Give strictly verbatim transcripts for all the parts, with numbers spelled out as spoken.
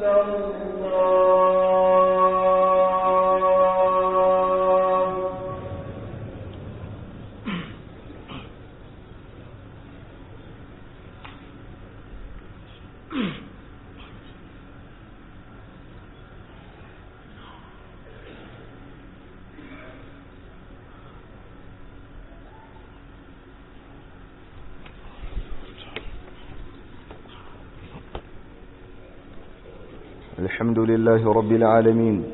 الحمد لله رب العالمين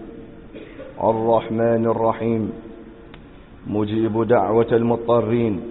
الرحمن الرحيم مجيب دعوة المضطرين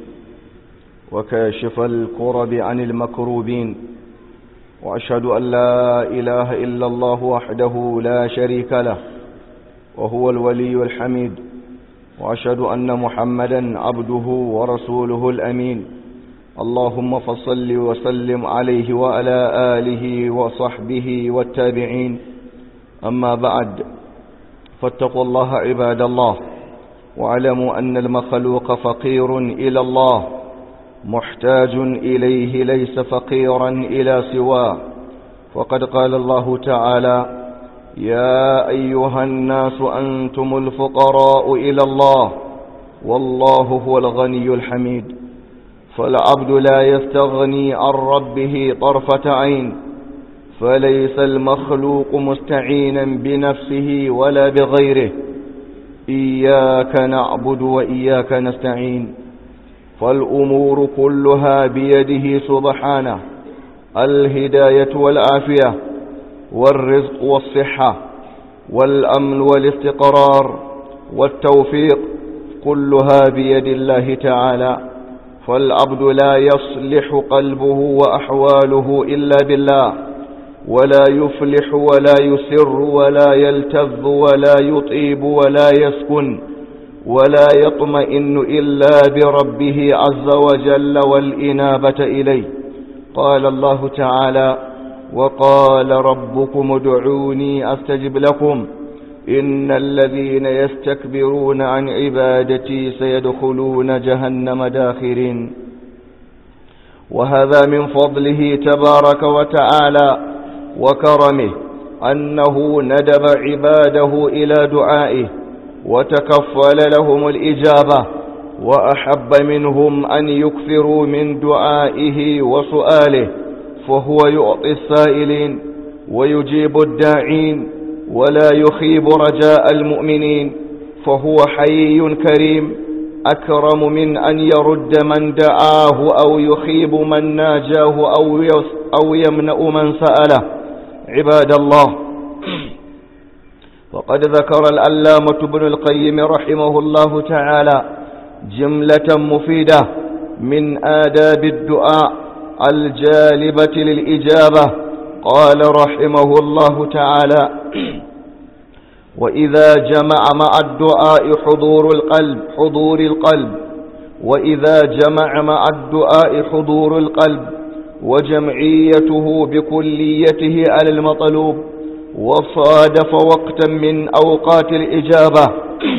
وكاشف الكرب عن المكروبين، وأشهد أن لا إله إلا الله وحده لا شريك له وهو الولي الحميد، وأشهد أن محمدا عبده ورسوله الأمين. اللهم فصل وسلم عليه وعلى آله وصحبه والتابعين. أما بعد، فاتقوا الله عباد الله، واعلموا أن المخلوق فقير إلى الله محتاج إليه، ليس فقيرا إلى سواه. وقد قال الله تعالى: يا أيها الناس أنتم الفقراء إلى الله والله هو الغني الحميد. فالعبد لا يستغني عن ربه طرفة عين، فليس المخلوق مستعينا بنفسه ولا بغيره. إياك نعبد وإياك نستعين، فالأمور كلها بيده سبحانه، الهداية والعافية والرزق والصحة والأمن والاستقرار والتوفيق كلها بيد الله تعالى. فالعبد لا يصلح قلبه وأحواله إلا بالله، ولا يفلح ولا يسر ولا يلتذ ولا يطيب ولا يسكن ولا يطمئن إلا بربه عز وجل والإنابة إليه. قال الله تعالى: وقال ربكم ادعوني أستجب لكم إن الذين يستكبرون عن عبادتي سيدخلون جهنم داخرين. وهذا من فضله تبارك وتعالى وكرمه أنه ندب عباده إلى دعائه وتكفل لهم الإجابة، وأحب منهم أن يكثروا من دعائه وسؤاله، فهو يعطي السائلين ويجيب الداعين ولا يخيب رجاء المؤمنين. فهو حي كريم أكرم من أن يرد من دعاه أو يخيب من ناجاه أو يمنأ من سأله. عباد الله، وقد ذكر العلامة ابن القيم رحمه الله تعالى جملة مفيدة من آداب الدعاء الجالبة للإجابة. قال رحمه الله تعالى: وإذا جمع مع الدعاء حضور القلب حضور القلب وإذا جمع مع الدعاء حضور القلب وجمعيته بكليته على المطلوب، وصادف وقتا من أوقات الإجابة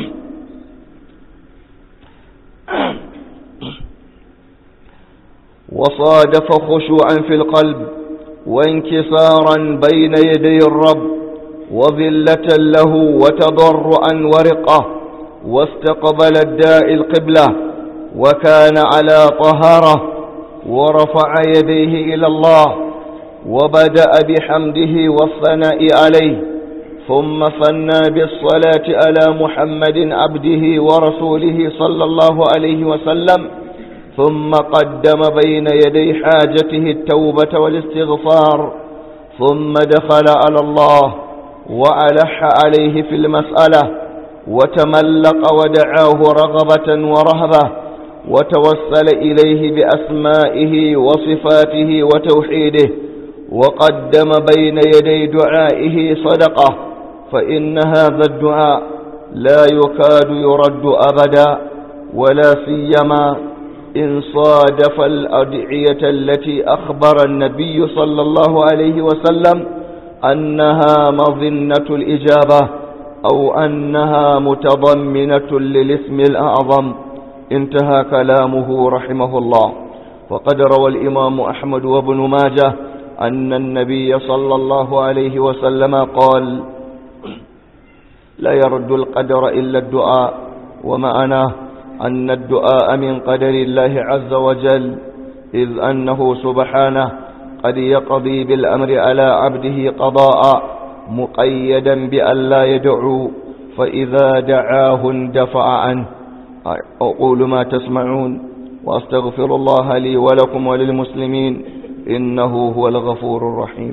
وصادف خشوعا في القلب وانكسارا بين يدي الرب وذلة له وتضرعا ورقة، واستقبل الداعي القبلة وكان على طهارة، ورفع يديه إلى الله وبدأ بحمده والثناء عليه، ثم ثنى بالصلاة على محمد عبده ورسوله صلى الله عليه وسلم، ثم قدم بين يدي حاجته التوبة والاستغفار، ثم دخل على الله وألح عليه في المسألة وتملق ودعاه رغبة ورهبة، وتوسل إليه بأسمائه وصفاته وتوحيده، وقدم بين يدي دعائه صدقة، فإن هذا الدعاء لا يكاد يرد أبدا، ولا سيما إن صادف الأدعية التي أخبر النبي صلى الله عليه وسلم أنها مظنة الإجابة أو أنها متضمنة للاسم الأعظم. انتهى كلامه رحمه الله. وقد روى الإمام أحمد وابن ماجه أن النبي صلى الله عليه وسلم قال لا يرد القدر إلا الدعاء ومعناه أن الدعاء من قدر الله عز وجل إذ أنه سبحانه قد يقضي بالأمر على عبده قضاء مقيدا بأن لا يدعو فإذا دعاه اندفع عنه. أقول ما تسمعون وأستغفر الله لي ولكم وللمسلمين إنه هو الغفور الرحيم.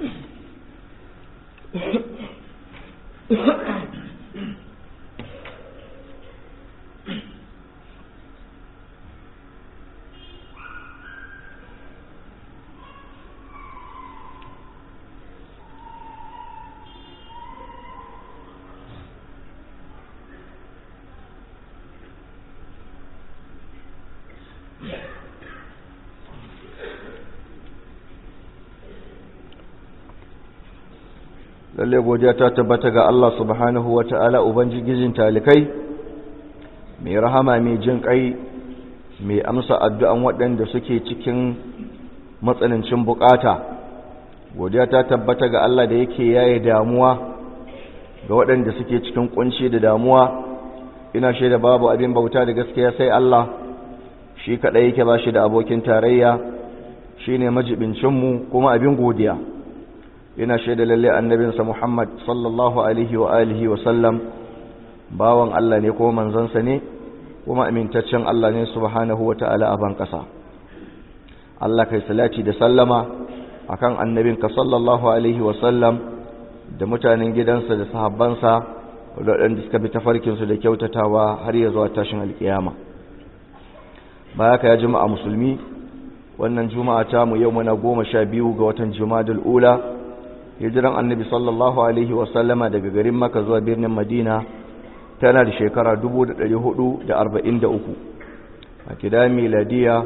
lalle godiya ta tabbata ga Allah subhanahu wata'ala ubangijin talikai mai rahama mai jin kai mai amsa addu'an waɗanda suke cikin matsanancin bukata. Godiya ta tabbata ga Allah da yake yaye damuwa ga waɗanda suke cikin kunci da damuwa. Ina shaida babu abin bauta da gaskiya sai Allah, shi kadai yake ba shi da abokin tarayya, shine majibincin mu kuma abin godiya. Ina shaida lalle annabinsa Muhammad sallallahu alaihi wa alihi wa sallam bawan Allah ne kuma manzansa ne kuma amintaccen Allah ne subhanahu wa ta'ala a ban kasa. Allah kai salati da sallama akan annabinka sallallahu alaihi wa sallam da mutanen gidansa da sahabbansa waɗanda suka bi tafarkinsu da kyautatawa har ya zuwa tashin alkiyama. Baya ka ya juma'a musulmi, wannan juma'a ta mu yau muna goma sha biyu ga watan Jumadal Ula, hijiran annabi sallallahu alaihi wasallama daga garin Makka zuwa birnin Madina tana da shekara dubu da ɗari hudu da arba'in da uku. A kida miladiya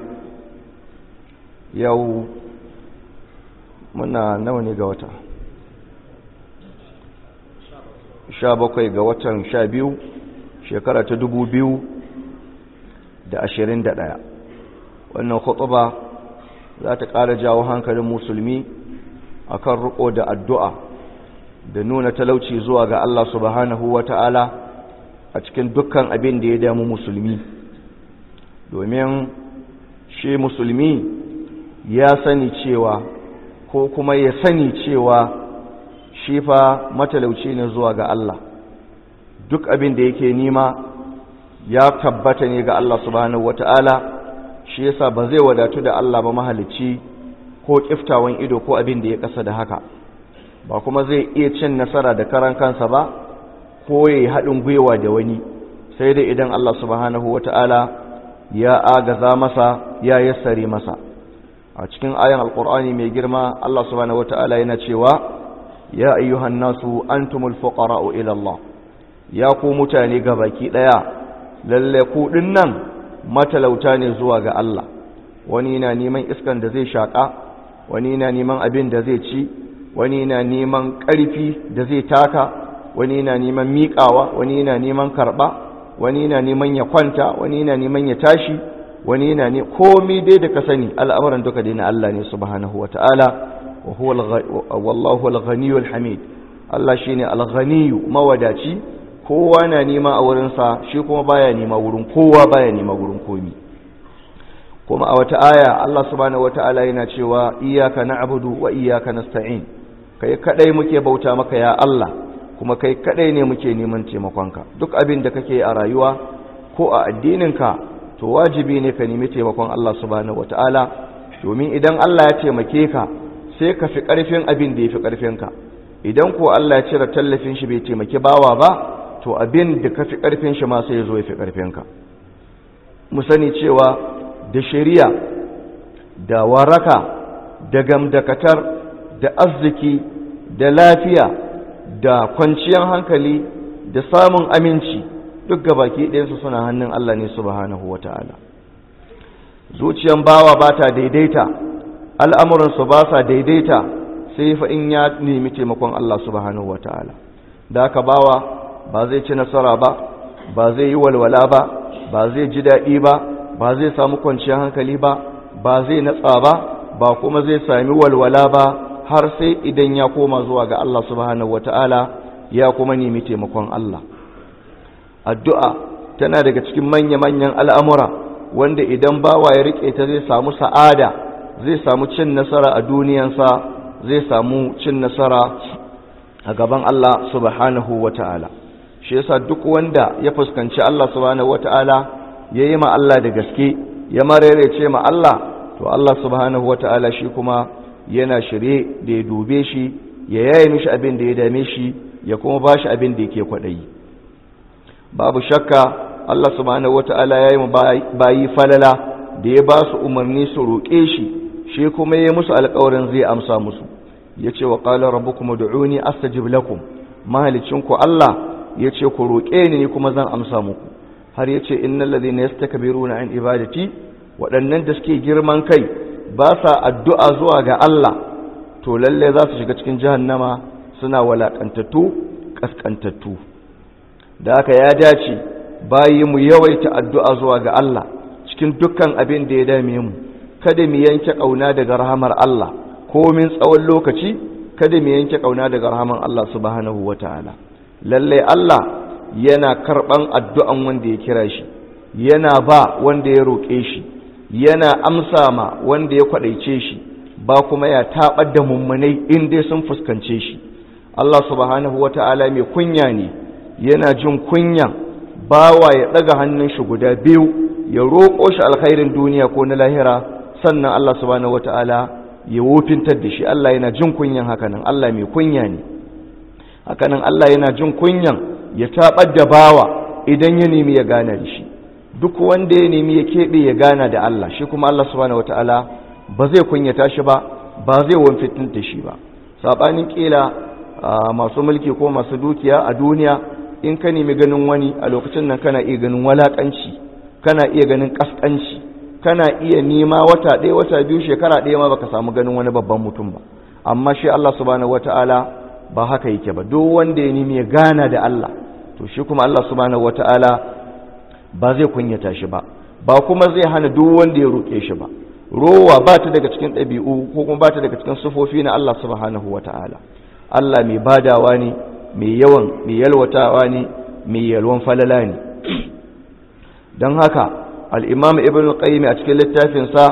yau muna nawa ne ga wata? sha bakwai ga watan sha biyu shekara ta dubu biyu da ashirin da ɗaya. Wannan khutba za ta ƙara jawo hankalin musulmi akan riko da addu'a da nuna talauci zuwa ga Allah subhanahu wata'ala a cikin dukkan abin da ya damu musulmi, domin shi musulmi ya sani cewa ko kuma ya sani cewa shi fa matalauci ne zuwa ga Allah. Duk abin da yake nima ya tabbata ne ga Allah subhanahu wata'ala, shi yasa ba zai wadatu da Allah ba mahalicci ko kiftawan ido ko abin da ya kasa da haka, ba kuma zai iya cin nasara da karan kansa ba ko yayi haɗin gwiwa da wani, sai dai idan Allah subhanahu wata'ala ya agaza masa ya yassare masa. A cikin ayan alqur'ani mai girma Allah subhanahu wata'ala yana cewa ya ayyuhan nasu antumul fuqara'u ila Allah, ya ku mutane gabaki daya lalle ku dinnan matalauta ne zuwa ga Allah. Wani na neman iskan da zai shaka, wani na neman abin da zai ci, wani na neman ƙarfi da zai taka, wani na neman miƙawa, wani na neman karɓa, wani na neman ya kwanta, wani na neman ya tashi, wani na ne komai dai da ka sani al'amuran duka dai na Allah ne subhanahu wata'ala. wa huwa wallahu al-ghaniyyu al-hamid. Allah shine al-ghaniyyu mawadaci, kowa na nema a wurin sa, shi kuma baya nema wurin kowa, baya nema wurin komi. Kuma a wata aya Allah subhanahu wata'ala yana cewa iyyaka na'budu wa iyyaka nasta'in, kai kadai muke bauta maka ya Allah, kuma kai kadai ne muke neman taimakonka. Duk abin da kake a rayuwa ko a addininka to wajibi ne ka nemi taimakon Allah subhanahu wata'ala, domin idan Allah ya taimake ka sai ka fi karfin abin da yafi karfinka. Idan ko Allah ya cire tallafin shi bai taimaki bawa ba, to abin da ka fi karfin shi ma sai ya zo ya fi karfinka. Mu sani cewa da shari'a da waraka da gamdakatar da arziki da lafiya da kwanciyar hankali da samun aminci duk gabaki ɗayansu suna hannun Allah ne subhanahu wata'ala. Zuciyan bawa ba ta daidaita, al'amuransu ba sa daidaita sai fa in ya nemi taimakon Allah subhanahu wata'ala. Da haka bawa ba zai ci nasara ba, ba zai yi walwala ba, ba zai ji daɗi ba, ba zai samu kwanciyar hankali ba, ba zai natsa ba, ba kuma zai sami walwala ba har sai idan ya koma zuwa ga Allah subhanahu wata'ala ya kuma nemi taimakon Allah. Addu'a tana daga cikin manya-manyan al'amura wanda idan bawa ya riƙe ta zai samu sa'ada, zai samu cin nasara a duniyansa, zai samu cin nasara a gaban Allah subhanahu wata'ala. Shi yasa duk wanda ya fuskanci Allah subhanahu wata'ala ya yi ma Allah da gaske, ya mararece ma Allah, to Allah subhanahu wata'ala shi kuma yana shirye da ya dube shi, ya yaye mishi abin da ya dame shi, ya kuma ba shi abin da yake kwaɗayi. Babu shakka Allah subhanahu wata'ala ya yi mu bayi falala da ya ba su umarni su roƙe shi, shi kuma ya musu alƙawarin zai amsa musu. Ya ce wa ƙala rabbukum ud'uni astajib lakum, mahalicinku Allah ya ce ku roƙe ni kuma zan amsa muku. Har ya ce innal ladhina yastakbiruna an ibadati, waɗannan da suke girman kai ba sa addu'a zuwa ga Allah, to lalle za su shiga cikin jahannama suna walaƙantattu ƙasƙantattu. Da haka ya dace bayi mu yawaita addu'a zuwa ga Allah cikin dukkan abin da ya dame mu, kada mu yanke ƙauna daga rahamar Allah komin tsawon lokaci, kada mu yanke ƙauna daga rahamar Allah subhanahu wata'ala. Lalle Allah yana karɓan addu'an wanda ya kira shi, yana ba wanda ya roƙe shi, yana amsa ma wanda ya kwaɗaice shi, ba kuma ya taɓar da mummunai in dai sun fuskance shi. Allah subhanahu wata'ala mai kunya ne, yana jin kunyan bawa ya ɗaga hannun shi guda biyu ya roƙo shi alkhairin duniya ko na lahira, sannan Allah subhanahu wata'ala ya wofintar da shi. Allah yana jin kunyan hakanan, Allah mai kunya ne. Hakanan Allah yana jin kunyan ya taɓar da bawa idan ya nemi ya gana da shi. Duk wanda ya nemi ya keɓe ya gana da Allah, shi kuma Allah subhanahu wata'ala ba zai kunyata shi ba, ba zai wamfitinta shi ba. Saɓanin ƙila masu mulki ko masu dukiya a duniya, in ka nemi ganin wani a lokacin nan kana iya ganin walaƙanci, kana iya ganin ƙasƙanci, kana iya nema wata ɗaya wata biyu shekara ɗaya ma baka samu ganin wani babban mutum ba. Amma shi Allah subhanahu wata'ala ba haka yake ba. Duk wanda ya nemi ya gana da Allah, to shi kuma Allah subhanahu wata'ala ba zai kunyata shi ba, ba kuma zai hana duk wanda ya roƙe shi ba. Rowa ba ta daga cikin ɗabi'u ko kuma ba ta daga cikin sufofi na Allah subhanahu wata'ala. Allah mai badawa ne, mai yawan mai yalwatawa ne, mai yalwan falala ne. Don haka al-Imam Ibn al-Qayyim a cikin littafinsa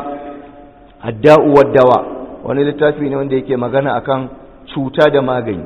Ad-Da'u wad-Dawa, wani littafi ne wanda yake magana akan cuta da magani,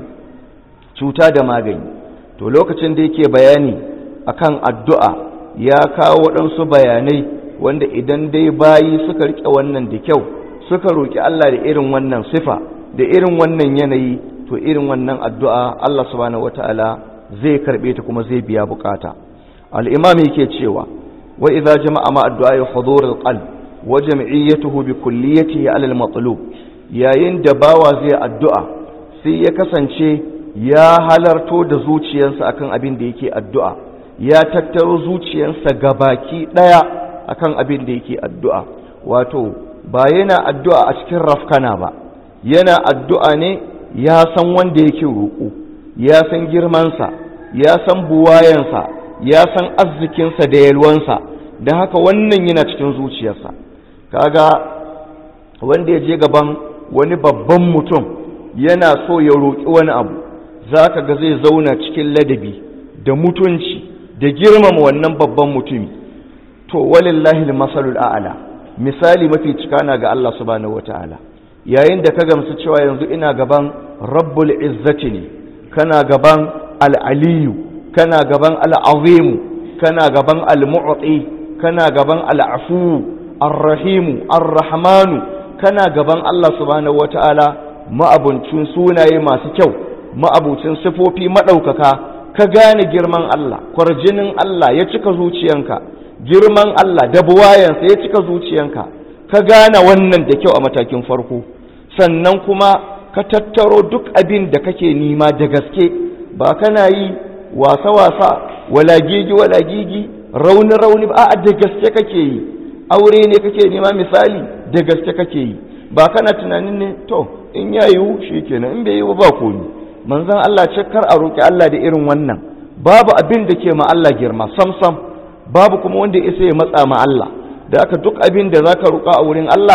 cuta da magani. To lokacin da yake bayani akan addu'a ya kawo waɗansu bayanai wanda idan dai bayi suka rike wannan da kyau, suka roki Allah da irin wannan sifa, da irin wannan yanayi, to irin wannan addu'a Allah subhanahu wata'ala zai karbe ta kuma zai biya bukata. Al-Imam yake cewa wa idza jama'a ma addu'a hudur al-qalb wa jam'iyyatuhu bi kulliyatihi 'ala al-matlub, yayin da bawa zai addu'a sai ya kasance ya halarto da zuciyarsa akan abin da yake addu'a, ya tattaro zuciyarsa gabaki daya akan abin da yake addu'a. Wato ba yana addu'a a cikin rafkana ba, yana addu'a ne ya san wanda yake roƙo, ya san girmansa, ya san buwayensa, ya san arzikinsa da yalwansa, da haka wannan yana cikin zuciyarsa. Kaga wanda ya je gaban wani babban mutum yana so ya roƙi wani abu, za ka ga zai zauna cikin ladabi da mutunci da girmama wannan babban mutumi. To walillahi al-masalul a'la, misali mafi cika na ga Allah subhanahu wata'ala. Yayin da ka gamsu cewa yanzu ina gaban rabbul izzati ne, kana gaban al-aliyu, kana gaban al-azimu, kana gaban al-mu'ti, kana gaban al-afu, ar-rahimu, ar-rahmanu, kana gaban Allah subhanahu wata'ala, ma'abucin sunaye masu kyau, ma'abucin sifofi madaukaka, ka gane girman Allah, kwarjinin Allah ya cika zuciyanka, girman Allah da buwayansa ya cika zuciyanka, ka gane wannan da kyau a matakin farko. Sannan kuma ka tattaro duk abin da kake nima da gaske, ba kana yi wasa-wasa, walagigi walagigi, rauni-rauni ba, a da gaske kake yi. Aure ne kake nima misali, da gaske kake yi, ba kana tunanin ne to in ya yiwu shi kenan, in bai yiwu ba komi. Manzon Allah ce kar a roƙi Allah da irin wannan, babu abin da ke ma Allah girma sam-sam, babu kuma wanda ya isa ya matsa ma Allah. Da aka duk abin da zaka roƙa a wurin Allah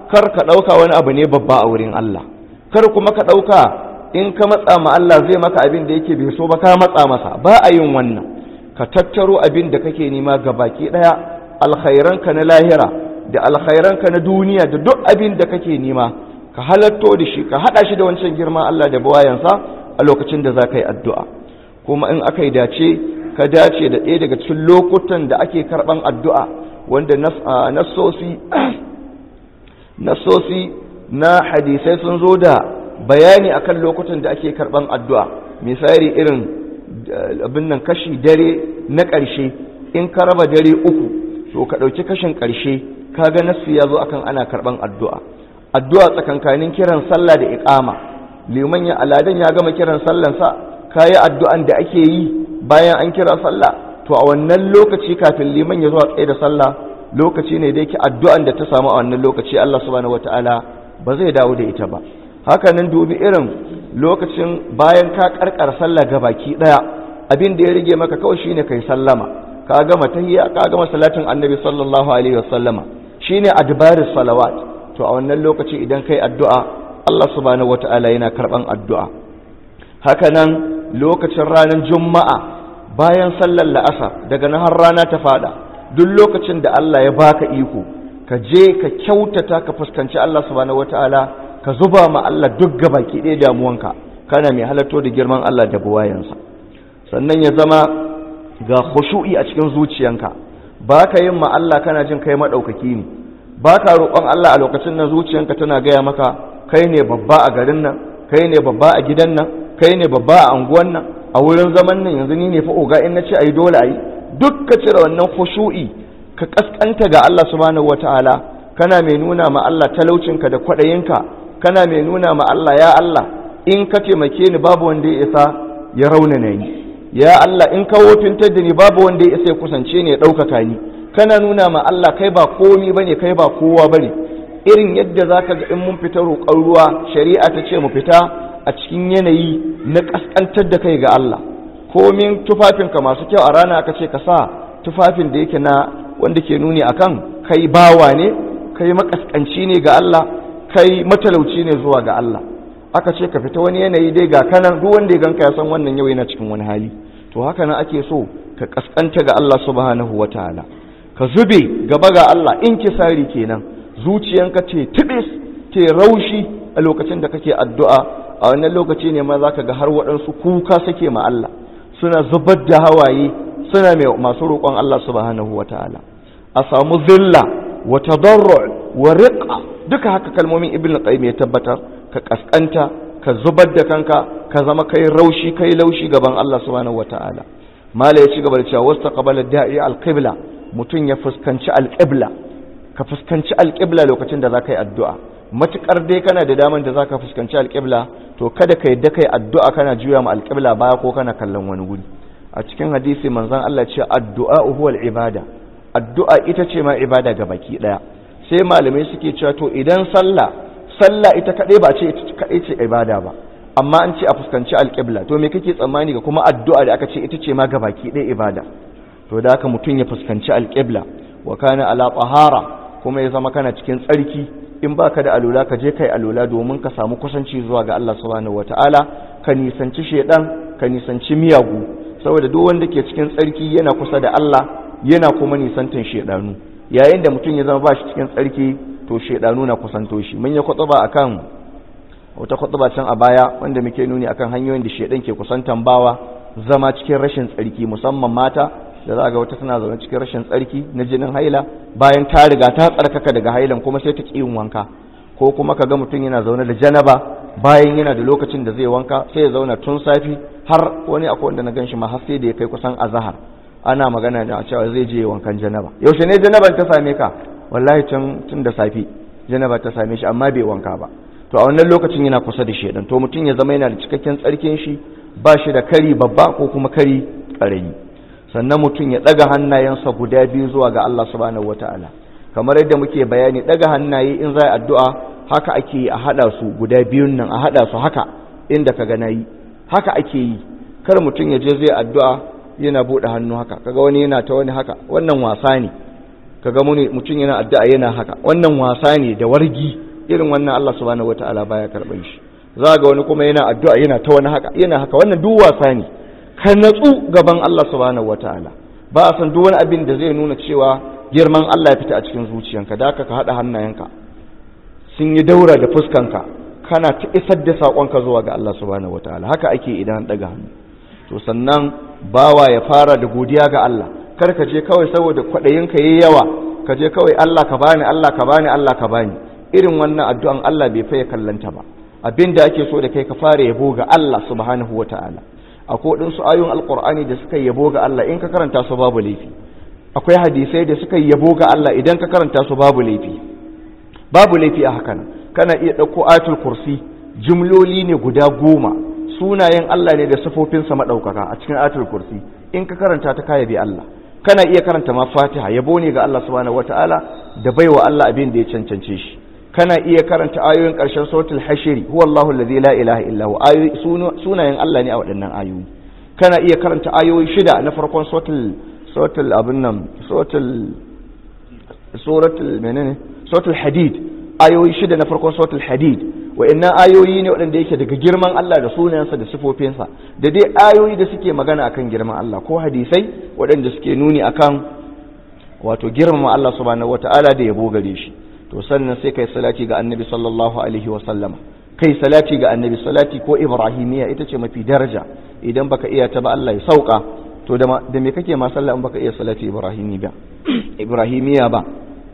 kar ka ɗauka wani abu ne babba a wurin Allah, kar kuma ka ɗauka in ka matsa ma Allah zai maka abin da yake bai so ba ka matsa masa, ba a yin wannan. Ka tattaro abin da kake nema ga baki ɗaya, alkhairanka na lahira da alkhairanka na duniya da duk abin da kake nema ka halatto da shi, ka haɗa shi da wancan girman Allah da bawayansa a lokacin da za ka yi addu'a. Kuma in aka yi dace ka dace da ɗaya daga cikin lokutan da ake karɓan addu'a wanda nassosi nassosi na hadisai sun zo da bayani akan lokutan da ake karɓan addu'a. Misali irin abin nan kashi dare na ƙarshe, in ka raba dare uku to ka ɗauki kashin ƙarshe, kaga nassi ya zo akan ana karɓan addu'a. Addu'a tsakankanin kiran sallah da iqama, liman ya aladan ya gama kiran sallansa, kayi addu'an da ake yi bayan an kira sallah, to a wannan lokaci kafin liman ya zo a tsaye da sallah, lokaci ne da yake addu'an da ta samu a wannan lokaci Allah subhanahu wataala ba zai dawo da ita ba. Haka nan dubi irin lokacin bayan ka karkar sallah gabaki daya, abin da ya rige maka kawai shine kai sallama, ka gama tahiyya, ka gama salatin annabi sallallahu alaihi wasallama, shine adbarus salawat. To a wannan lokaci idan kai addu'a Allah subhanahu wataala yana karban addu'a. Haka nan lokacin ranar juma'a bayan sallar la'asar daga nan har rana ta fada, duk lokacin da Allah ya baka iko ka je ka kyautata ka fuskanci Allah subhanahu wataala, ka zuba ma Allah duk gabaki ɗaya damuwanka, kana mai halatto da girman Allah da buwayansa. Sannan ya zama ga khushu'i a cikin zuciyanka, baka yin ma Allah kana jin kai madaukaki ne, baka roƙon Allah a lokacin nan zuciyanka tana gaya maka kai ne babba a garin nan, kai ne babba a gidan nan, kai ne babba a anguwan nan, a wurin zaman nan yanzu ni ne fa oga, in nace ayi dole ayi. Duk ka cire wannan khushu'i, ka kaskanta ga Allah subhanahu wataala, kana mai nuna ma Allah talaucinka da kwaɗayinka, kana mai nuna ma Allah, ya Allah in ka taimake ni babu wanda ya isa ya raunana ni, ya Allah in ka wofintar da ni babu wanda ya isa ya kusance ni ya ɗaukaka ni. Kana nuna ma Allah kai ba komi bane, kai ba kowa bane. Irin yadda zaka ga in mun fita roƙon ruwa, shari'a ta ce mu fita a cikin yanayi na kaskantar da kai ga Allah. Komin tufafinka masu kyau a rana aka ce ka sa tufafin da yake na wanda ke nuni akan kai bawa ne, kai makaskanci ne ga Allah, kai matalauci ne zuwa ga Allah. Aka ce ka fita wani yanayi dai ga kanan, duk wanda ya ganka ya san wannan yau yana cikin wani hali. To haka nan ake so ka kaskanta ga Allah subhanahu wataala, ka zube gaba ga Allah, in kisari kenan, zuciyanka ce tibis ce raushi a lokacin da kake addu'a. A wannan lokaci ne ma zaka ga har waɗansu kuka suke ma Allah, suna zubar da hawaye, suna mai masu roƙon Allah subhanahu wataala. A samu zilla wa tadarru wa riqa, duka haka kalmomin Ibn Qayyim ya tabbatar, ka kaskanta, ka zubar da kanka, ka zama kai raushi kai laushi gaban Allah subhanahu wataala. Mala ya ci gaba da cewa wastaqbala da'i al-qibla, mutum ya fuskanci al-qibla, ka fuskanci al-qibla lokacin da zaka yi addu'a. Matukar dai kana da daman da zaka fuskanci al-qibla, to kada ka yadda kai addu'a kana juya ma al-qibla baya ko kana kallon wani guri. A cikin hadisi manzon Allah ce addu'a huwa al-ibada, addu'a ita ce ma ibada ga baki daya. Sai malamai suke cewa to idan sallah sallah ita kadai ba ce ita kadai ce ibada ba, amma an ce a fuskanci al-qibla, to me kake tsammani ga kuma addu'a da aka ce ita ce ma ga baki daya ibada? To da haka mutun ya fuskanci al-qibla, wa kana ala tahara, kuma ya zama kana cikin tsarki. In baka da alula ka je kai alula domin ka samu kusanci zuwa ga Allah subhanahu wataala, ka nisanci shedan, ka nisanci miyagu, saboda duk wanda ke cikin tsarki yana kusa da Allah, yana kuma nisantin shedanu. Yayin da mutum ya zama ba shi cikin tsarki, to shedanu na kusanto shi. Mun yi khutba akan wata khutba can a baya wanda muke nuni akan hanyoyin da shedan ke kusantan bawa zama cikin rashin tsarki, musamman mata da za ga wata tana zaune cikin rashin tsarki na jinin haila, bayan ta riga ta tsarkaka daga hailan kuma sai ta ƙi yin wanka. Ko kuma ka ga mutum yana zaune da janaba, bayan yana da lokacin da zai wanka sai ya zauna tun safi har wani akwai wanda na gan shi ma har sai da ya kai kusan azahar ana magana da cewa zai je wankan janaba. Yaushe ne janaban ta same ka? Wallahi tun tun da safi janaba ta same shi amma bai wanka ba. To a wannan lokacin yana kusa da shedan. To mutum ya zama yana da cikakken tsarkin shi, ba shi da kari babba ko kuma kari ƙarami. Sannan mutum ya ɗaga hannayensa guda biyu zuwa ga Allah subhanahu wataala, kamar yadda muke bayani ɗaga hannaye in za a addu'a haka ake yi, a haɗa su guda biyun nan, a haɗa su haka inda ka ga nayi, haka ake yi. Kar mutum ya je zai addu'a yana buɗe hannu haka, kaga wani yana ta wani haka, wannan wasa ne. kaga mutum yana addu'a yana haka, wannan wasa ne da wargi, irin wannan Allah subhanahu wataala baya karban shi. Za ga wani kuma yana addu'a yana ta wani haka yana haka, wannan duk wasa ne. Ka natsu gaban Allah subhanahu wataala. Ba a san duk wani abin da zai nuna cewa girman Allah ya fita a cikin zuciyanka, da haka ka hada hannayenka sun yi daura da fuskanka, kana ta isar da sakonka zuwa ga Allah subhanahu wataala. Haka ake idan daga hannu. To sannan bawa ya fara da godiya ga Allah. Kar ka je kawai saboda kwaɗayinka yayi yawa, ka je kawai Allah ka bani, Allah ka bani, Allah ka bani. Irin wannan addu'an Allah bai faye kallanta ba. Abinda ake so da kai ka fara yabo ga Allah subhanahu wata'ala. Akwai waɗansu ayoyin Alƙur'ani da suka yabo ga Allah, in ka karanta su babu laifi. Akwai hadisai da suka yabo ga Allah, idan ka karanta su babu laifi. Babu laifi a hakan. Kana iya ɗauko ayatul kursi, jumloli ne guda goma, sunayen Allah ne da sifofinsa maɗaukaka a cikin ayatul kursi. In ka karanta ta kaya bi Allah. Kana iya karanta ma Fatiha, yabo ne ga Allah subhanahu wata'ala da baiwa Allah abin da ya cancance shi. Kana iya karanta ayoyin ƙarshen suratul hashiri, huwa Allahu allazi la ilaha illa hu, ayoyi sunayen Allah ne a waɗannan ayoyi. Kana iya karanta ayoyi shida na farkon suratul suratul abin nan suratul suratul menene suratul hadid, ayoyi shida na farkon suratul hadid. Wa'annan ayoyi ne waɗanda yake daga girman Allah da sunayensa da sifofinsa, da dai ayoyi da suke magana akan girman Allah, ko hadisai waɗanda suke nuni akan wato girmama Allah subhanahu wata'ala da yabo gare shi. To sannan sai kai salati ga annabi sallallahu alaihi wa sallama, kai salati ga annabi, salati ko ibrahimiya ita ce mafi daraja. Idan baka iya ta ba Allah ya sauka, to da me kake ma sallah in baka iya salati ibrahimi ba ibrahimiya ba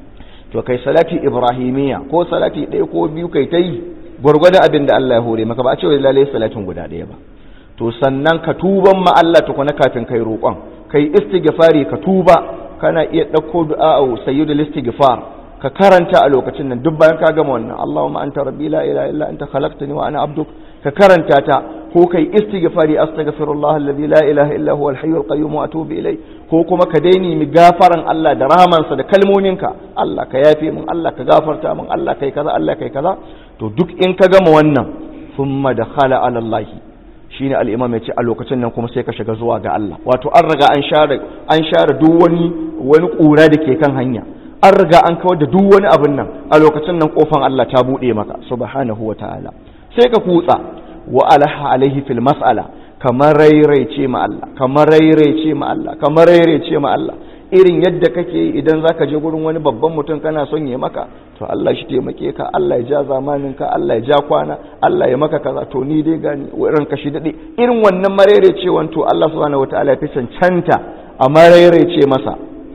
to kai salati ibrahimiya ko salati ɗaya ko biyu kai ta yi gwargwada abin da Allah ya hore maka, ba a ce wai lalle salatin guda ɗaya ba. To sannan ka tuban ma Allah tukuna kafin kai roƙon, kai istighfari ka tuba. Kana iya ɗauko du'a sayyidul istighfar ka karanta a lokacin nan, duk bayan ka gama wannan Allahumma anta rabbi la ilaha illa anta khalaqtani wa ana abduk, ka karanta ta, ko kai istighfari astaghfirullah alladhi la ilaha illa huwa al-hayyul qayyum wa atubu ilay, ko kuma ka daini mi gafaran Allah da rahamansa da kalmominka, Allah ka yafe min, Allah ka gafarta min, Allah kai kaza, Allah kai kaza. To duk in ka gama wannan, thumma dakhala ala Allah, shine al-imam yace a lokacin nan kuma sai ka shiga zuwa ga Allah. Wato an riga an share an share duk wani wani kura da ke kan hanya, an riga an kawar da duk wani abin nan. A lokacin nan kofan Allah ta bude maka subhanahu wataala, sai ka kutsa wa alaha alaihi fil mas'ala, kamar rairaice ma Allah, kamar rairaice ma Allah, kamar rairaice ma Allah, irin yadda kake yi idan zaka je gurin wani babban mutum kana son ya maka, to Allah shi taimake ka, Allah ya ja zamanin ka, Allah ya ja kwana, Allah ya maka kaza, to ni dai gani wurin ka shi dade, irin wannan maraicewan to Allah subhanahu wataala ya fi cancanta a maraice masa.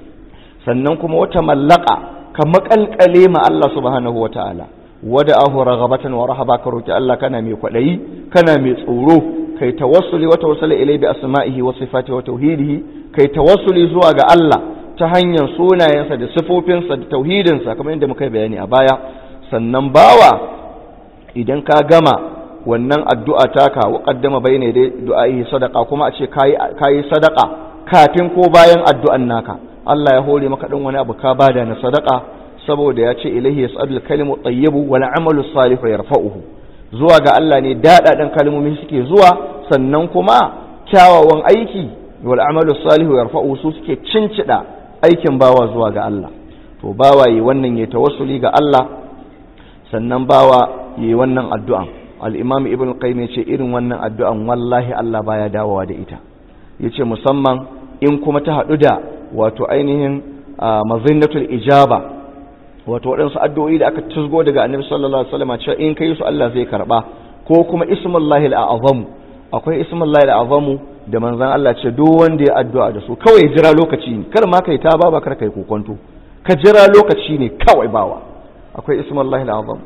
Sannan kuma wata mallaka ka makalkale ma Allah subhanahu wataala, wada'ahu raghabatan wa rahaba, ka roki Allah kana mai kwadayi, kana mai tsoro, kai tawassuli wa tawassuli ilayhi bi asma'ihi wa sifatihi wa tauhidihi, kai tawassuli zuwa ga Allah ta hanyar sunayensa da sifofinsa da tauhidinsa kamar yadda muka bayani a baya. Sannan bawa idan ka gama wannan addu'a taka, wa qaddama bayna dai du'a'ihi sadaqa, kuma a ce kai kai sadaqa kafin ko bayan addu'an naka, Allah ya hore maka dan wani abu ka bada na sadaqa, saboda ya ce ilahi yas'alul kalimu tayyibu wal amalu salihu yarfa'uhu, zuwa ga Allah ne daɗaɗen kalmomi suke zuwa, sannan kuma kyawawan aiki wal amalu salihu yarfa'uhu su suke cincida aikin bawa zuwa ga Allah. To bawa yi wannan ya tawassuli ga Allah, sannan bawa yi wannan addu'an. Al-Imam Ibn Qayyim ya ce irin wannan addu'an wallahi Allah baya dawowa da ita, yace musamman in kuma ta haɗu da wato ainihin mazinnatul ijaba, wato waɗansu addu'o'i da aka tuzgo daga annabi sallallahu alaihi wasallam cewa in kai su Allah zai karba, ko kuma ismullahi al-azam, akwai ismullahi al-azam da manzon Allah ce duk wanda ya addu'a da su kawai jira lokaci ne, kar ma kai ta baba, kar kai kokonto, ka jira lokaci ne kawai bawa. Akwai ismullahi al-azam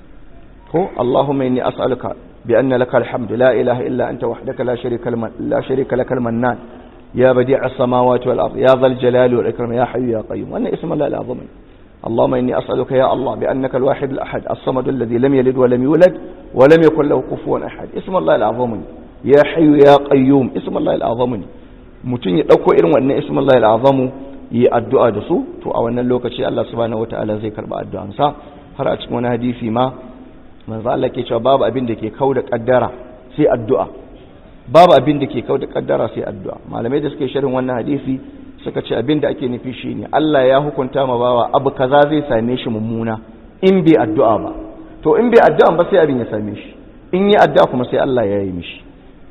ko Allahumma inni as'aluka bi anna laka alhamdu la ilaha illa anta wahdaka la sharika lak la sharika lak al-mannan ya badi'a as-samawati wal ard ya dhal jalali wal ikram ya hayyu ya qayyum. Wannan ismullahi al-azam. اللهم إني أسألك يا الله بأنك الواحد الأحد الصمد الذي لم يلد ولم يولد ولم يكن له كفوا أحد. اسم الله الأعظم يا حي يا قيوم، اسم الله الأعظم. mutum ya dauko irin wannan ismin Allah al-azamu yi addu'a da su, to a wannan lokaci Allah subhanahu wataala zai karba addu'an sa. Har a cikin wani hadisi ma manzo Allah ke cewa babu abin da ke kauda kaddara sai addu'a, babu abin da ke kauda kaddara sai addu'a. Malamai da suke sharhin wannan hadisi suka ce abinda ake nufi shine Allah ya hukunta ma bawa abu kaza zai same shi mummuna in bai addu'a ba, to in bai addu'a ba sai abin ya same shi, in yi addu'a kuma sai Allah ya yi mishi.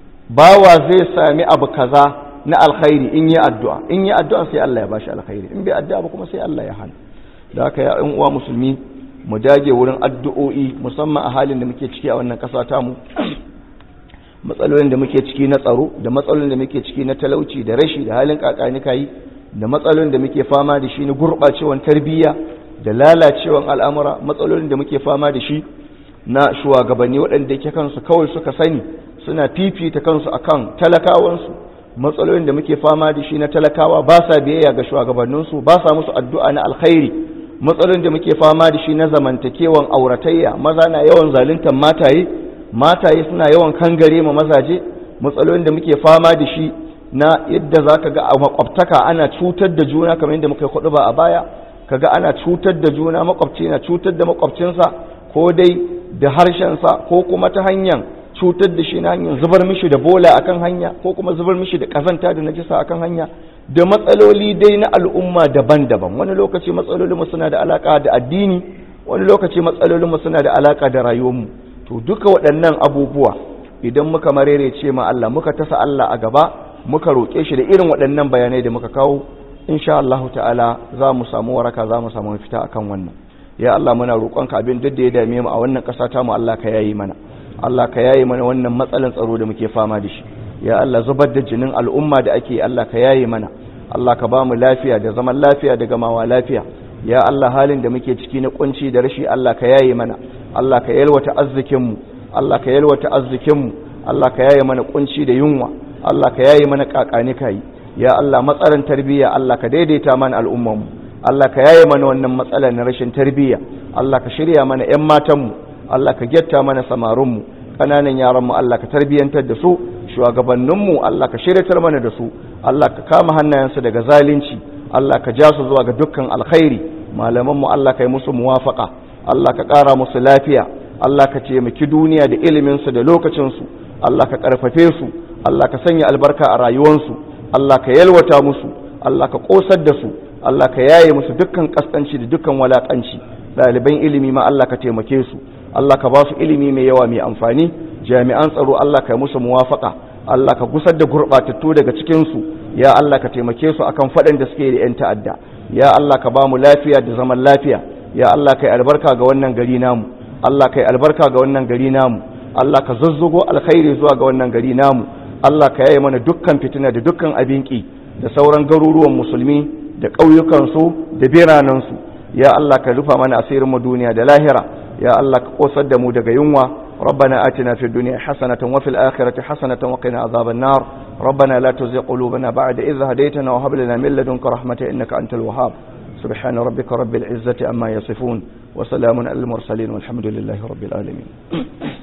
Bawa zai sami abu kaza na alkhairi in yi addu'a, in yi addu'a sai Allah ya bashi alkhairi, in bai addu'a ba kuma sai Allah ya hana. Da haka ya ɗan uwa musulmi mu dage wurin addu'o'i, musamman a halin da muke ciki a wannan ƙasa tamu, matsalolin da muke ciki na tsaro, da matsalolin da muke ciki na talauci da rashi da halin kakanika yi, da matsalolin da muke fama da shi na gurɓacewan tarbiyya da lalacewan al'amura, matsalolin da muke fama da shi na shugabanni waɗanda ke kansu kawai suka sani suna fifita kansu akan talakawansu, matsalolin da muke fama da shi na talakawa ba sa biyayya ga shugabanninsu, ba sa musu addu'a na alkhairi, matsalolin da muke fama da shi na zamantakewan auratayya, maza na yawan zaluntar mataye, mataye suna yawan kangare ma mazaje, matsalolin da muke fama da shi na yadda za ka ga a makwabtaka ana cutar da juna kamar yadda muka yi kuɗu ba a baya, ka ga ana cutar da juna, makwabci na cutar da makwabcinsa ko dai da harshensa ko kuma ta hanyar cutar da shi na hanyar zubar mishi da bola akan hanya ko kuma zubar mishi da kazanta da najisa akan hanya, da matsaloli dai na al'umma daban-daban. Wani lokaci matsalolinmu suna da alaka da addini, wani lokaci matsalolinmu suna da alaka da rayuwarmu. To duka waɗannan abubuwa idan muka marerece ma Allah, muka tasa Allah a gaba, muka roƙe shi da irin waɗannan bayanai da muka kawo, insha Allah ta'ala za mu samu waraka, za mu samu mafita akan wannan. Ya Allah muna roƙonka abin duk da ya dame mu a wannan ƙasa ta mu, Allah ka yayi mana, Allah ka yayi mana wannan matsalan tsaro da muke fama da shi. Ya Allah zubar da jinin al'umma da ake, Allah ka yayi mana, Allah ka ba mu lafiya da zaman lafiya da gamawa lafiya. Ya Allah halin da muke ciki na kunci da rashi, Allah ka yayi mana, Allah ka yalwata arzikinmu, Allah ka yalwata arzikinmu, Allah ka yayi mana kunci da yunwa, Allah ka yayi mana kakani kai. Ya Allah matsalan tarbiyya, Allah ka daidaita mana al'ummarmu, Allah ka yayi mana wannan matsalar na rashin tarbiyya, Allah ka shirya mana ƴan matanmu, Allah ka gyatta mana samarinmu, ƙananan yaranmu Allah ka tarbiyyantar da su, shugabanninmu Allah ka shiryatar mana da su, Allah ka kama hannayensu daga zalunci, Allah ka ja su zuwa ga dukkan alkhairi, malamanmu Allah ka yi musu muwafaka, Allah ka ƙara musu lafiya, Allah ka taimaki duniya da iliminsu da lokacinsu, Allah ka ƙarfafe su, Allah ka sanya albarka a rayuwarsu, Allah ka yalwata musu, Allah ka ƙosar da su, Allah ka yaye musu dukkan kaskanci da dukkan walakanci. Ɗaliban ilimi ma Allah ka taimake su, Allah ka ba su ilimi mai yawa mai amfani. Jami'an tsaro Allah ka yi musu muwafaka, Allah ka gusar da gurɓatattu daga cikinsu. Ya Allah ka taimake su akan faɗin da suke da 'yan ta'adda. Ya Allah ka ba mu lafiya da zaman lafiya. Ya Allah ka yi albarka ga wannan gari namu, Allah ka yi albarka ga wannan gari namu, Allah ka zazzago alkhairi zuwa ga wannan gari namu, Allah ka yaye mana dukkan fitina da dukkan abinki da sauran garuruwan musulmi da ƙauyukansu da biranensu. Ya Allah ka rufa mana asirin mu duniya da lahira. Ya Allah ka kosar da mu daga yunwa. ربنا آتنا في الدنيا حسنة وفي الآخرة حسنة وقنا عذاب النار. ربنا لا تزغ قلوبنا بعد إذ هديتنا وهب لنا من لدنك رحمة إنك أنت الوهاب. سبحان ربك رب العزة عما يصفون وسلام على المرسلين والحمد لله رب العالمين.